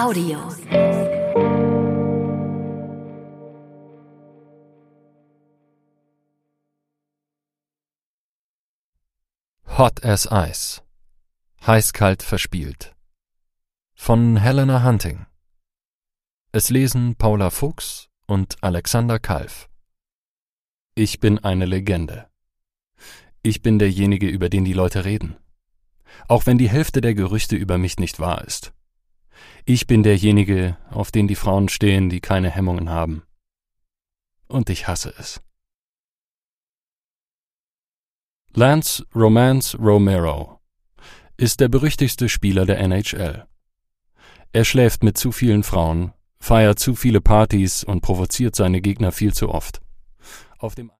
Audio. Hot as Ice. Heiß-kalt verspielt. Von Helena Hunting. Es lesen Paula Fuchs und Alexander Kalf. Ich bin eine Legende. Ich bin derjenige, über den die Leute reden. Auch wenn die Hälfte der Gerüchte über mich nicht wahr ist. Ich bin derjenige, auf den die Frauen stehen, die keine Hemmungen haben. Und ich hasse es. Lance Romance Romero ist der berüchtigste Spieler der NHL. Er schläft mit zu vielen Frauen, feiert zu viele Partys und provoziert seine Gegner viel zu oft. Auf dem